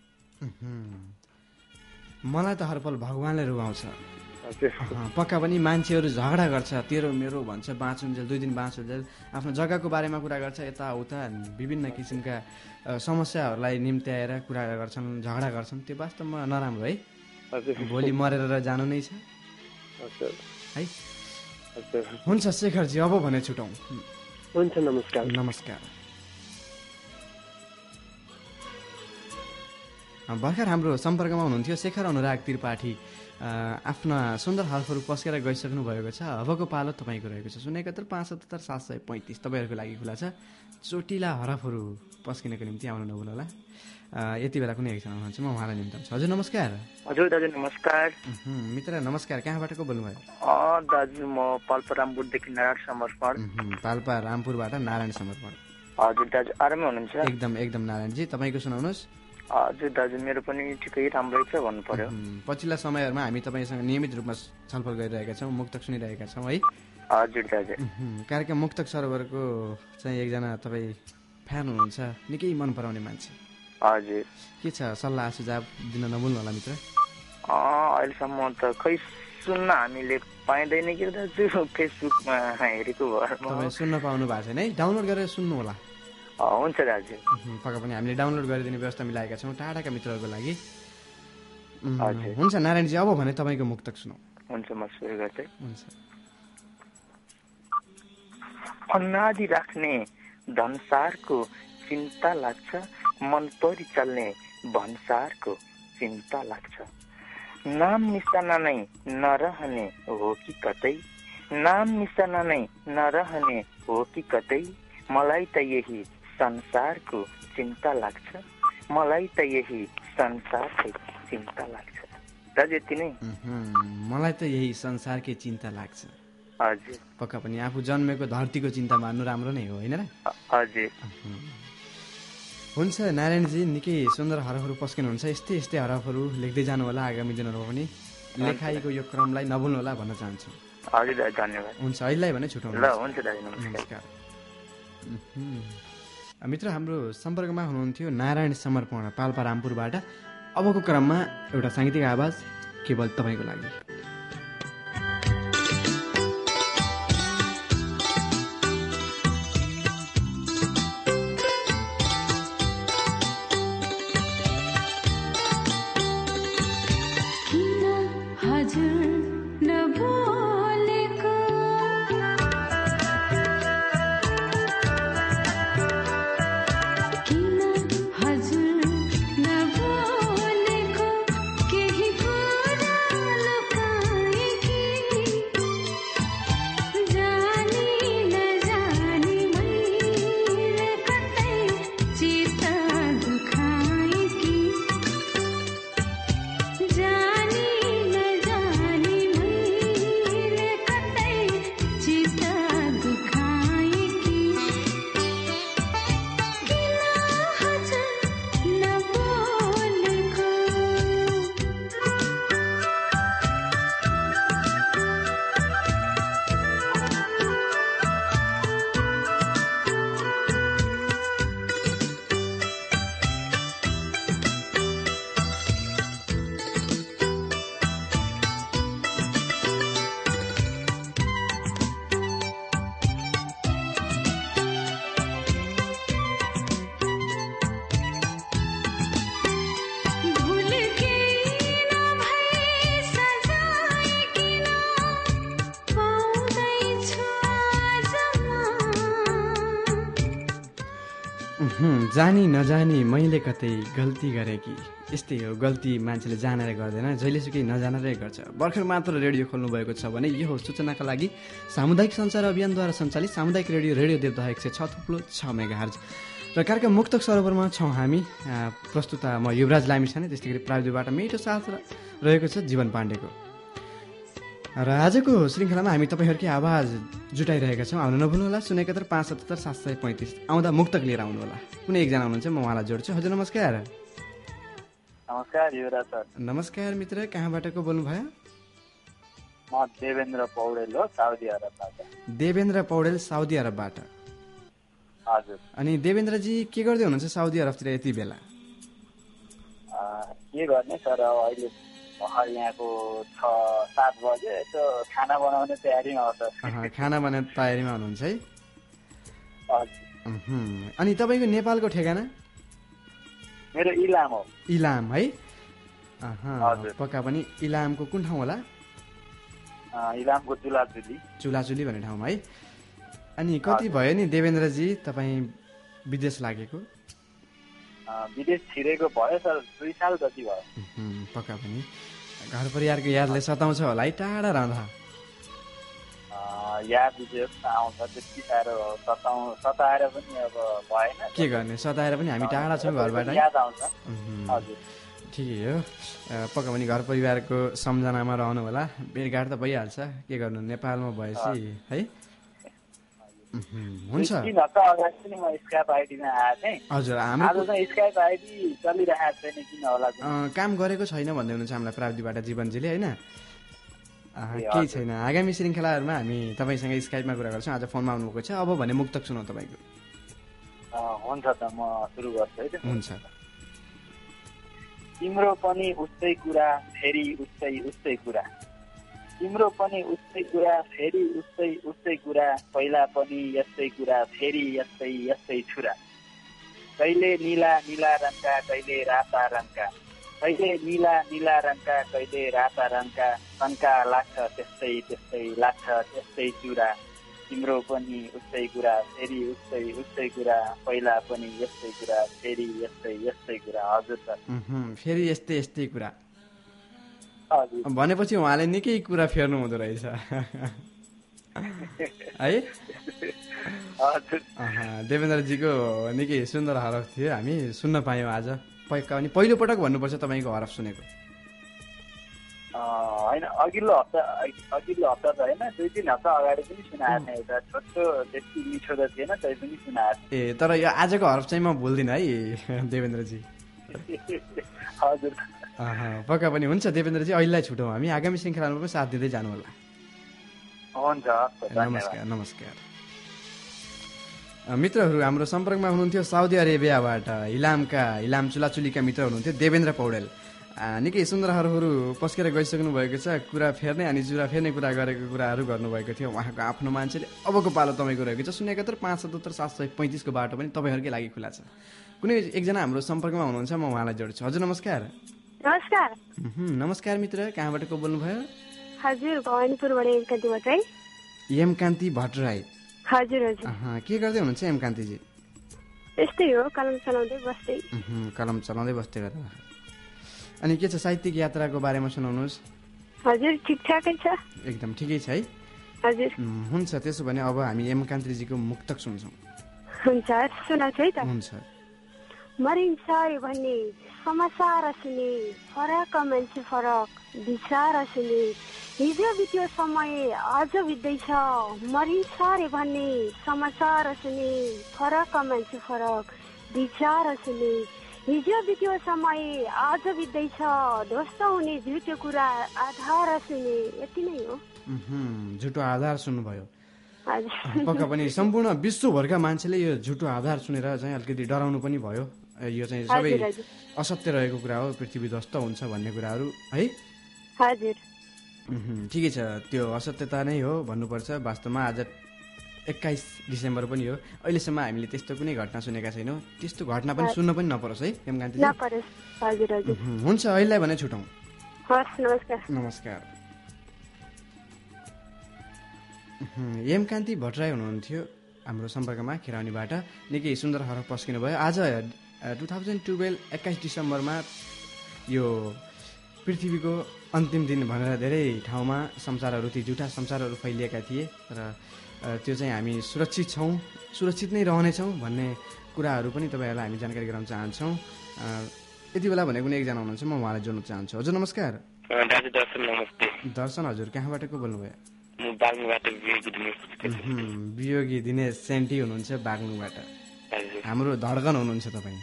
मलाई त हर पल भगवानले रुवाउँछ। पक्का पनि मान्छेहरू झगडा गर्छ, तेरो मेरो भन्छ, बाँचुन्जेल दुई दिन बाँचुन्जेल आफ्नो जग्गाको बारेमा कुरा गर्छ, यताउता विभिन्न किसिमका समस्याहरूलाई निम्त्याएर कुरा गर्छन्, झगडा गर्छन्। त्यो वास्तवमा नराम्रो है। भोलि मरेर जानु नै छ है। हुन्छ शेखरजी, अब भने छुटाउँ। हुन्छ, नमस्कार। नमस्कार। भर्खर हाम्रो सम्पर्कमा हुनुहुन्थ्यो शेखर अनुराग त्रिपाठी। आफ्ना सुन्दर हरफहरू पस्केर गइसक्नु भएको छ। अबको पालो तपाईँको रहेको छ। शून्य एकहत्तर पाँच सतहत्तर सात सय पैँतिस तपाईँहरूको लागि खुला छ। चोटिला हरफहरू पस्किनको निम्ति आउनु नभुल्नु होला। यति बेला कुनै एकजना हुनुहुन्छ, म उहाँलाई निम्ताउँछु। हजुर नमस्कार। हजुर दाजु नमस्कार। मित्र नमस्कार। कहाँबाट को बोल्नुभयो? दाजु म पाल्पा रामपुरदेखि नारायण समर्पण। पाल्पा रामपुरबाट नारायण समर्पण। हजुर दाजु आरामै हुनुहुन्छ? एकदम एकदम नारायणजी, तपाईँको सुनाउनुहोस्। हजुर दाजु मेरो पनि ठिकै राम्रै छ भन्नु पर्यो। पछिल्ला समयहरूमा हामी तपाईँसँग नियमित रूपमा छलफल गरिरहेका छौँ, मुक्तक सुनिरहेका छौँ है। हजुर दाजु। कार्यक्रम मुक्तक सरोवरको चाहिँ एकजना तपाईँ फ्यान हुनुहुन्छ, निकै मन पराउने मान्छे। हजुर। के छ सल्लाह सुझाव दिन नभुल्नु होला मित्र। अहिलेसम्म त खै सुन्न हामीले पाइँदैन कि दाजु, फेसबुकमा हेरेको भएर तपाईँ सुन्न पाउनु भएको छैन है। डाउनलोड गरेर सुन्नु होला। हुन्छ दाजु। पक्का पनि हामीले डाउनलोड गरिदिने व्यवस्था मिलाएका छौँ टाढाका मित्रहरूको लागि। हुन्छ नारायणजी, अब भने तपाईँको मुक्तक सुनौ। हुन्छ, म सुरु गर्दै। हुन्छ। अन्नादि राख्ने धनसारको चिन्ता लाग्छ, मन परिचल्ने भन्सारको चिन्ता लाग्छ। नाम निशाना नै नरहने हो कि कतै, नाम निशाना नै नरहने हो कि कतै, मलाई त यही संसारको चिन्ता लाग्छ, मलाई त यही संसारको चिन्ता लाग्छ। दाजु यति नै। मलाई त यही संसारकै चिन्ता लाग्छ। हजुर। पक्का पनि आफू जन्मेको धरतीको चिन्ता मान्नु राम्रो नै हो, होइन र? हजुर। हुन्छ नारायणजी, निकै सुन्दर हरफहरू पस्किनुहुन्छ। यस्तै यस्तै हरफहरू लेख्दै जानु होला आगामी दिनहरूमा पनि। लेखाइको यो क्रमलाई नभुल्नु होला भन्न चाहन्छु। हजुर दाइ धन्यवाद। हुन्छ, अहिलेलाई भने छुट्याउनु। ल हुन्छ दाइ, नमस्कार। मित्र, हाम्रो सम्पर्कमा हुनुहुन्थ्यो नारायण समर्पण पाल्पा रामपुरबाट। अबको क्रममा एउटा साङ्गीतिक आवाज केवल तपाईँको लागि। जानी नजानी मैले कतै गल्ती गरेँ कि। यस्तै हो, गल्ती मान्छेले जानेर गर्दैन, जहिलेसुकै नजानेरै गर्छ। भर्खर मात्र रेडियो खोल्नु भएको छ भने यो हो सूचनाका लागि सामुदायिक सञ्चार अभियानद्वारा सञ्चालित सामुदायिक रेडियो रेडियो देवदह एक सय छ थुप्लो छ मेगाहर्ज र कार्यक्रम मुक्तक सरोवरमा छौँ हामी। प्रस्तुता म युवराज लामिछाने, त्यस्तै गरी प्राविधिकबाट मिठो साथ रहेको छ जीवन पाण्डेको। र आजको श्रृङ्खलामा हामी तपाईँहरूकै आवाज जुटाइरहेका छौँ। आउनु नभुल्नुहोला, शून्य एकहत्तर पाँच सतहत्तर सात सय पैँतिस आउँदा मुक्तक लिएर आउनुहोला। कुनै एकजना हुनुहुन्छ, म उहाँलाई जोड्छु। हजुर नमस्कार। नमस्कार युवराज सर। नमस्कार मित्र, कहाँबाट को बोल्नुभयो? म देवेन्द्र पौडेल हो, साउदी अरबबाट। देवेन्द्र पौडेल, साउदी अरबबाट। हजुर। अनि देवेन्द्रजी के गर्दै हुनुहुन्छ साउदी अरबतिर यति बेला? के गर्ने सर, अहिले भर्खर यहाँको छ सात बजे यसो खाना बनाउने तयारीमा हो सर। खाना बनाउने तयारीमा हुनुहुन्छ है? हजुर। अनि तपाईँको नेपालको ठेगाना? मेरो इलाम हो। इलाम है? हजुर। पक्का पनि इलामको कुन ठाउँ होला? इलामको चुलाचुली। चुलाचुली भन्ने ठाउँमा है? अनि कति भयो नि देवेन्द्रजी तपाईँ विदेश लागेको? विदेश छिरेको भयो सर, दुई साल जति भयो। पक्का पनि घर परिवारको यादले सताउँछ होला है टाढा रहँदा? याद विदेश आउँछ, त्यति साह्रो सताउ सताएर पनि अब भएन। के गर्ने, सताएर पनि हामी टाढा छौँ घरबाट। याद आउँछ। हजुर ठिकै हो, पक्का पनि घर परिवारको सम्झनामा रहनु होला। भेटघाट त भइहाल्छ, के गर्नु नेपालमा भएपछि है। हुन्छ। हजुर, हाम्रो काम गरेको छैन भन्दै हुनुहुन्छ हामीलाई प्राविधिकबाट जीवनजीले होइन? केही छैन, आगामी श्रृङ्खलाहरूमा हामी तपाईँसँग स्काइपमा कुरा गर्छौँ। आज फोनमा आउनुभएको छ, अब भने मुक्तक सुनौ तपाईँको। हुन्छ त, म सुरु गर्छु है। हुन्छ। तिम्रो पनि उस्तै कुरा, फेरि उस्तै उस्तै कुरा। तिम्रो पनि उस्तै कुरा, फेरि उस्तै उस्तै कुरा। पहिला पनि यस्तै कुरा, फेरि यस्तै यस्तै छुरा। कहिले निला निला रङका, कहिले राता रङका। कहिले निला निला रङका, कहिले राता रङका। शङ्का लाग्छ त्यस्तै त्यस्तै लाग्छ त्यस्तै चुरा। तिम्रो पनि उस्तै कुरा, फेरि उस्तै उस्तै कुरा। पहिला पनि यस्तै कुरा, फेरि यस्तै यस्तै कुरा। हजुर सर। फेरि यस्तै यस्तै कुरा भनेपछि उहाँले निकै कुरा फेर्नु हुँदो रहेछ है? देवेन्द्रजीको निकै सुन्दर हरफ थियो, हामी सुन्न पायौँ आज। पक्का पनि पहिलो पटक भन्नुपर्छ तपाईँको हरफ सुनेको। होइन अघिल्लो हप्ता अघिल्लो हप्ता त होइन दुई तिन हप्ता अगाडि पनि सुनाएको थिएँ एउटा छोटो त्यति मिठो त थिएन तै पनि सुनाएको ए तर यो आजको हरफ चाहिँ म भुल्दिनँ है देवेन्द्रजी। हजुर पक्का पनि हुन्छ देवेन्द्रजी। अहिलेलाई छुटौँ हामी, आगामी श्रृङ्खलामा पनि साथ दिँदै जानु होला। हुन्छ नमस्कार नमस्कार। मित्रहरू हाम्रो सम्पर्कमा हुनुहुन्थ्यो साउदी अरेबियाबाट इलामका इलाम चुलाचुलीका मित्र हुनुहुन्थ्यो देवेन्द्र पौडेल। निकै सुन्दर हरहरू पस्केर गइसक्नु भएको छ। कुरा फेर्ने अनि जुरा फेर्ने कुरा गरेको कुराहरू गर्नुभएको थियो उहाँको आफ्नो मान्छेले। अबको पालो तपाईँको रहेको छ शून्य एकात्तर पाँच सतहत्तर सात सय पैँतिसको बाटो पनि तपाईँहरूकै लागि खुला छ। कुनै एकजना हाम्रो सम्पर्कमा हुनुहुन्छ, म उहाँलाई जोड्छु। हजुर नमस्कार। नमस्कार। नमस्कार मित्र, कहाँबाट को बोल्नुभयो? हजुर भवानीपुरबाट एमकान्ति भट्टराई। एमकान्ति भट्टराई। हजुर हजुर। के गर्दै हुनुहुन्छ एमकान्तिजी? यस्तै हो, कलम चलाउँदै बस्दै। कलम चलाउँदै बस्दै गर्दा। अनि के छ साहित्यिक यात्राको बारेमा सुनाउनुहोस्। हजुर ठिकठाकै छ, एकदम ठिकै छ है। हजुर हुन्छ, त्यसो भने अब हामी एमकान्तिजीको मुक्तक सुन्छौँ। हुन्छ सुनाउँछु है त। हुन्छ। मरिन्छ भन्ने समाचार सुने, फरक मान्छे फरक विचार सुने, हिजो बित्यो समय आज बित्दैछ। मरिन्छ रे भन्ने समाचार सुने, फरक मान्छे फरक विचार सुने, हिजो बित्यो समय आज बित्दैछ। ध्वस्त हुने झुटो कुरा आधार सुने। यति नै हो। झुटो आधार सुन्नुभयो। पक्का पनि सम्पूर्ण विश्वभरका मान्छेले यो झुटो आधार सुनेर चाहिँ अलिकति डराउनु पनि भयो। यो चाहिँ सबै असत्य रहेको कुरा हो, पृथ्वी ध्वस्त हुन्छ भन्ने कुराहरू है। हजुर ठिकै छ, त्यो असत्यता नै हो भन्नुपर्छ। वास्तवमा आज एक्काइस डिसेम्बर पनि हो, अहिलेसम्म हामीले त्यस्तो कुनै घटना सुनेका छैनौँ। त्यस्तो घटना पनि सुन्न पनि नपरोस् है एमकान्ति। हुन्छ, अहिलेलाई भने छुटौँ। नमस्कार नमस्कार। एमकान्ति भट्टराई हुनुहुन्थ्यो हाम्रो सम्पर्कमा खेराउनीबाट। निकै सुन्दर हरफ पस्किनु भयो। आज टु थाउजन्ड टुवेल्भ एक्काइस डिसेम्बरमा यो पृथ्वीको अन्तिम दिन भनेर धेरै ठाउँमा समाचारहरू ती झुटा समाचारहरू फैलिएका थिए। र त्यो चाहिँ हामी सुरक्षित छौँ, सुरक्षित नै रहनेछौँ भन्ने कुराहरू पनि तपाईँहरूलाई हामी जानकारी गराउन चाहन्छौँ। यति बेला भने कुनै एकजना हुनुहुन्छ, म उहाँलाई जोड्न चाहन्छु। हजुर नमस्कार। दाजु दर्शन नमस्ते। दर्शन हजुर, कहाँबाट को बोल्नुभयो? म बागलुङबाट वियोगी दिनेश सेन्टी हुनुहुन्छ बागलुङबाट। हाम्रो धड्कन हुनुहुन्छ तपाईँ।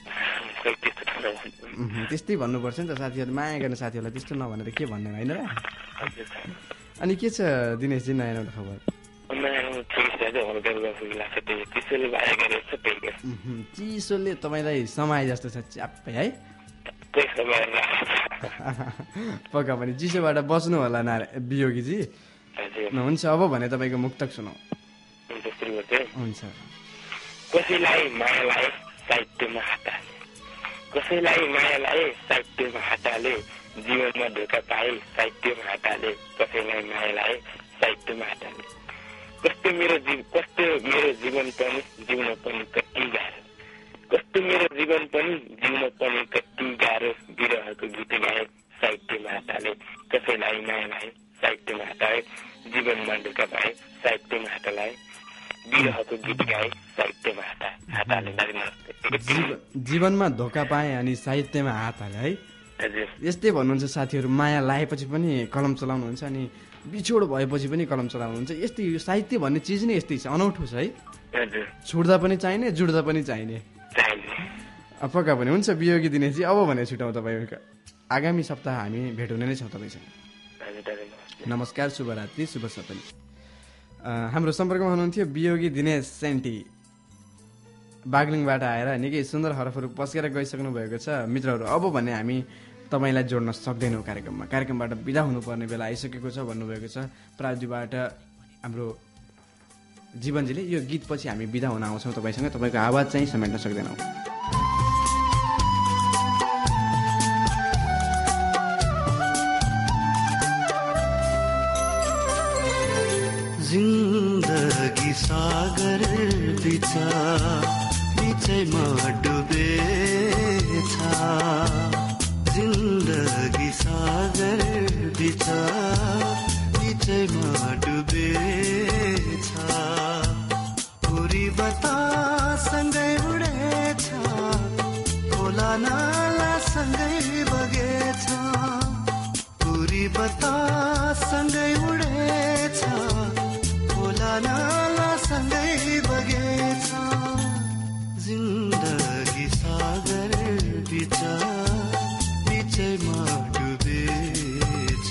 त्यस्तै भन्नुपर्छ नि त, साथीहरू माया गर्ने साथीहरूलाई त्यस्तो नभनेर के भन्ने होइन र। अनि के छ दिनेशजी नयाँ नौलो खबर? चिसोले तपाईँलाई समाए जस्तो छ च्याप्पै है। पक्का पनि चिसोबाट बस्नु होला ना वियोगीजी। हुन्छ, अब भने तपाईँको मुक्तक सुनौ। हुन्छ। कसैलाई माया लाए साहित्यमा हाताले, कसैलाई माया लाए साहित्यमा हाताले, जीवनमा धोका पाए साहित्यमा हाताले, कसैलाई माया लाए साहित्यमा हाताले। कस्तो मेरो जीव कस्तो मेरो जीवन पनि जिउन पनि कति गाह्रो, कस्तो मेरो जीवन पनि जिउन पनि कति गाह्रो, विरहको गीत गाए साहित्यमा हाताले, कसैलाई माया लाए साहित्यमा हाताले, जीवनमा धोका पाए साहित्यमा हात लाए, विरहको गीत गाए साहित्यमा हाताले। जीवनमा धोका पाए अनि साहित्यमा हात हाले है। यस्तै भन्नुहुन्छ साथीहरू, माया लाएपछि पनि कलम चलाउनुहुन्छ अनि बिछोड भएपछि पनि कलम चलाउनुहुन्छ। यस्तै यो साहित्य भन्ने चिज नै यस्तै छ, अनौठो छ है। छुट्दा पनि चाहिने, जुड्दा पनि चाहिने। पक्का पनि हुन्छ वियोगी दिनेशजी। अब भने छुटाउँ तपाईँको, आगामी सप्ताह हामी भेट हुने नै छौँ तपाईँसँग। नमस्कार, शुभरात्रि, शुभ सपनी। हाम्रो सम्पर्कमा हुनुहुन्थ्यो वियोगी दिनेश सेन्टी बागलुङबाट आएर निकै सुन्दर हरफहरू पस्केर गइसक्नु भएको छ। मित्रहरू, अब भने हामी तपाईँलाई जोड्न सक्दैनौँ कार्यक्रममा, कार्यक्रमबाट बिदा हुनुपर्ने बेला आइसकेको छ भन्नुभएको छ प्राविधिकबाट हाम्रो जीवनजीले। यो गीतपछि हामी बिदा हुन आउँछौँ तपाईँसँग, तपाईँको आवाज चाहिँ समेट्न सक्दैनौँ। जिन्दगी सागर बिच बिचैमा डुबेछ, जिन्दगी सागर बिच बिचैमा डुबेछ, पुरी बतासँगै उडेछ, खोला नाला सँगै बगेछ, पुरी हुरी बतासँगै उडेछ, खोला नाला सँगै बगेछ, जिन्दगी सागर बिच बिचैमा डुबेछ।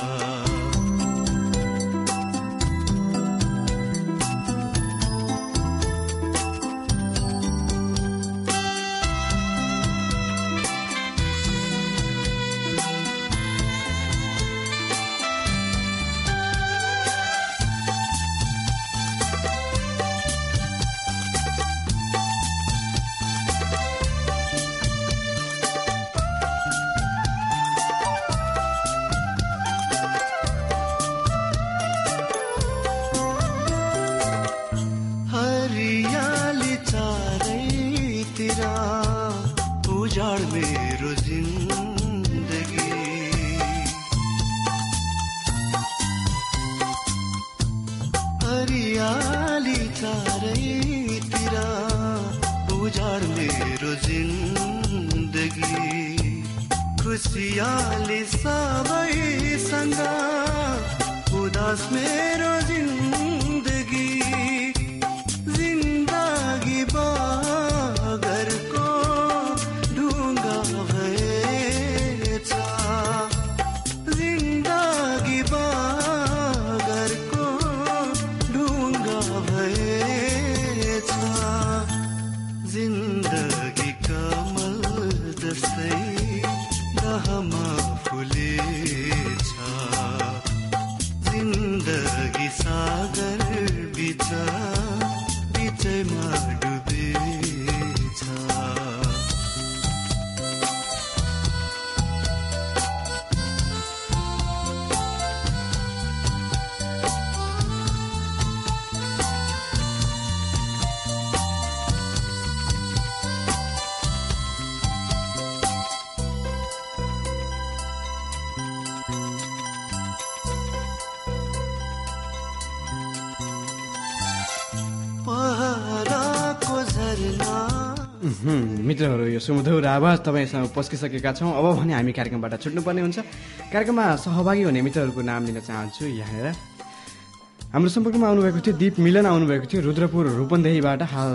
खुशियाली सबैसँग उदास मेरो जिन्दगी, जिन्दगी बगरको ढुङ्गा भएछ, जिन्दगी बगरको ढुङ्गा भएछ, जिन्दगी कमल जस्तै दहमा फुलेछ, जिन्दगी सागर बिच बिचैमा डुबेछ। मित्रहरू, यो सुमधुर आवाज तपाईँसँग पस्किसकेका छौँ। अब भने हामी कार्यक्रमबाट छुट्नुपर्ने हुन्छ। कार्यक्रममा सहभागी हुने मित्रहरूको नाम लिन चाहन्छु। यहाँनिर हाम्रो सम्पर्कमा आउनुभएको थियो दीप मिलन आउनुभएको थियो रुद्रपुर रूपन्देहीबाट, हाल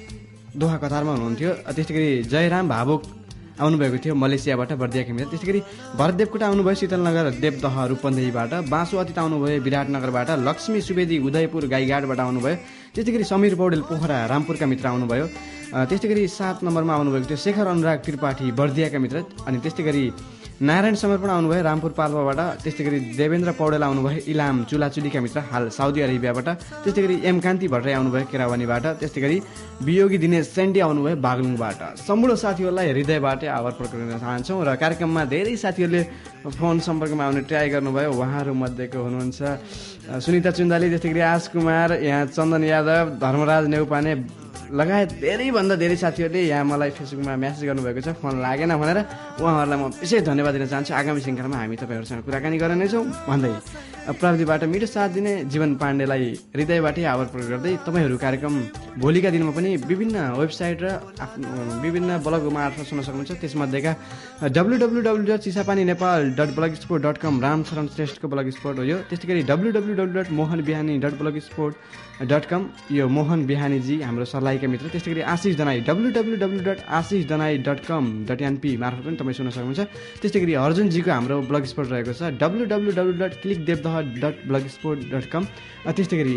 दोहा कतारमा हुनुहुन्थ्यो। त्यस्तै गरी जयराम भावुक आउनुभएको थियो मलेसियाबाट बर्दियाका मित्र। त्यस्तै गरी भरत देवकोटा आउनुभयो शीतलनगर देवदह रूपन्देहीबाट। बाँसु अतीत आउनुभयो विराटनगरबाट। लक्ष्मी सुवेदी उदयपुर गाईघाटबाट आउनुभयो। त्यस्तै गरी समीर पौडेल पोखरा रामपुरका मित्र आउनुभयो। त्यस्तै गरी सात नम्बरमा आउनुभएको थियो शेखर अनुराग त्रिपाठी बर्दियाका मित्र। अनि त्यस्तै गरी नारायण समर्पण आउनुभयो रामपुर पाल्पाबाट। त्यस्तै गरी देवेन्द्र पौडेल आउनुभयो इलाम चुलाचुलीका मित्र, हाल साउदी अरेबियाबाट। त्यस्तै गरी एम कान्ति भट्टराई आउनुभयो केरावानीबाट। त्यस्तै गरी वियोगी दिनेश सेन्डी आउनुभयो बागलुङबाट। सम्पूर्ण साथीहरूलाई हृदयबाट आभार प्रकट गर्न चाहन्छौँ। र कार्यक्रममा धेरै साथीहरूले फोन सम्पर्कमा आउने ट्राई गर्नुभयो। उहाँहरू मध्येको हुनुहुन्छ सुनिता चुन्दाली, त्यस्तै गरी आश कुमार, यहाँ चन्दन यादव, धर्मराज नेउपाने लगायत धेरैभन्दा धेरै साथीहरूले यहाँ मलाई फेसबुकमा म्यासेज गर्नुभएको छ फोन लागेन भनेर। उहाँहरूलाई म विशेष धन्यवाद दिन चाहन्छु। आगामी श्रृङ्खलामा हामी तपाईँहरूसँग कुराकानी गर्नेछौँ भन्दै प्राविधिबाट मिठो साथ दिने जीवन पाण्डेलाई हृदयबाटै आभार प्रकट गर्दै तपाईँहरू कार्यक्रम भोलिका दिनमा पनि विभिन्न वेबसाइट र आफ्नो विभिन्न ब्लग मार्फत सुन्न सक्नुहुन्छ। त्यसमध्येका W W W dot Chisapani Nepal dot blog sport dot com Ramsharan श्रेष्ठको ब्लग स्पोर्ट हो यो। त्यस्तै गरी W W W dot Mohan Bihani dot blog sport dot com, यो मोहन बिहानीजी हाम्रो सर्लाहीका मित्र। त्यस्तै गरी Ashish Danai W W W dot Ashish Danai dot com dot N P मार्फत पनि तपाईँ सुन्न सक्नुहुन्छ। त्यस्तै गरी अर्जुनजीको हाम्रो ब्लग स्पोर्ट रहेको छ W W W dot click Devdaha dot blog sport dot com. त्यस्तै गरी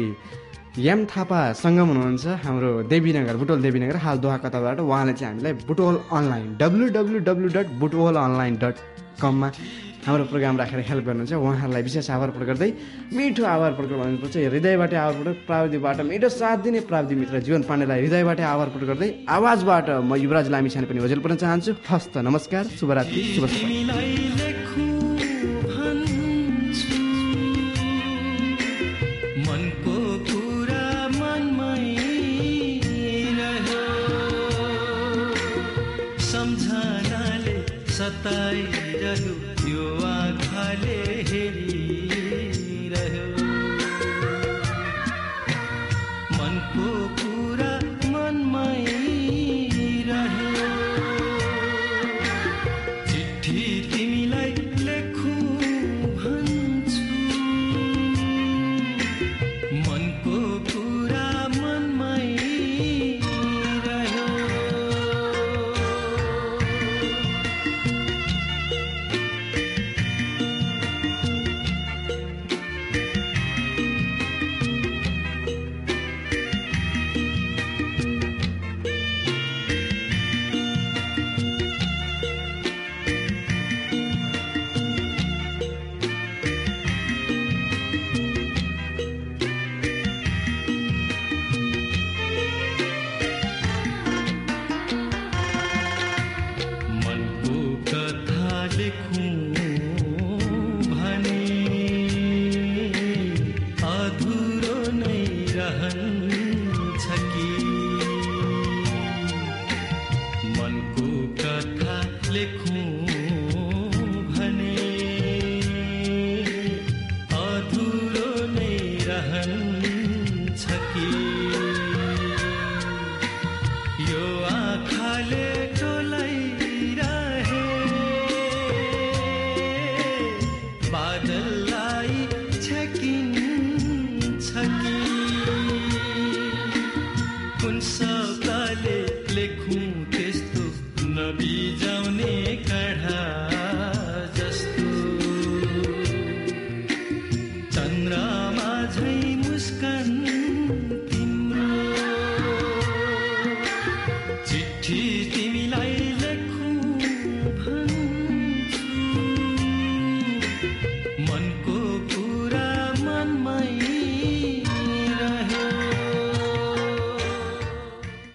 एम थापा सङ्गम हुनुहुन्छ हाम्रो देवीनगर बुटोल देवीनगर, हाल दोहा कताबाट। उहाँले चाहिँ हामीलाई Butwal online W W W dot Butwal online dot कममा हाम्रो प्रोग्राम राखेर हेल्प गर्नुहुन्छ। उहाँहरूलाई विशेष आभार प्रकट गर्दै मिठो आभार प्रकट गर्नुपर्छ। हृदयबाट आभार प्रकट, प्राविधिबाट मिठो साथ दिने प्राविधि मित्र जीवन पाण्डेलाई हृदयबाट आभार प्रकट गर्दै आवाजबाट म युवराज लामिछाने पनि ओजेल पर्न चाहन्छु। हस्त नमस्कार, शुभरात्रि, शुभ सताइरह्यो त्यो आँखाले हेरिरह्यो, मनको कुरा मनमै रह्यो। चिठी तिमीलाई लेखु लेखौं भने अधुरो नै रहन्छ कि यो आँखाले टोलाइरहे बादललाई छेकिन्छ कि कुन शब्दले लेखौं त्यस्तो नबिजाउने